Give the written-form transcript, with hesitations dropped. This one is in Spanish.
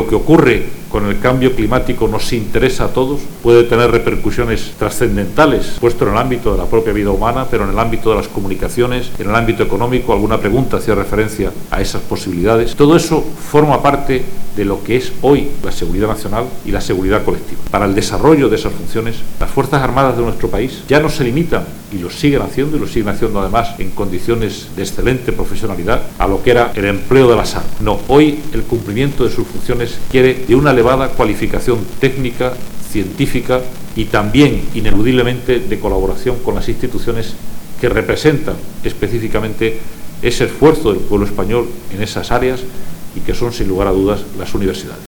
lo que ocurre con el cambio climático nos interesa a todos, puede tener repercusiones trascendentales, puesto en el ámbito de la propia vida humana, pero en el ámbito de las comunicaciones, en el ámbito económico. Alguna pregunta hacía referencia a esas posibilidades. Todo eso forma parte de lo que es hoy la seguridad nacional y la seguridad colectiva. Para el desarrollo de esas funciones, las Fuerzas Armadas de nuestro país ya no se limitan, y lo siguen haciendo además en condiciones de excelente profesionalidad, a lo que era el empleo de las armas. No, hoy el cumplimiento de sus funciones quiere de una elevada cualificación técnica, científica y también, ineludiblemente, de colaboración con las instituciones que representan específicamente ese esfuerzo del pueblo español en esas áreas y que son, sin lugar a dudas, las universidades.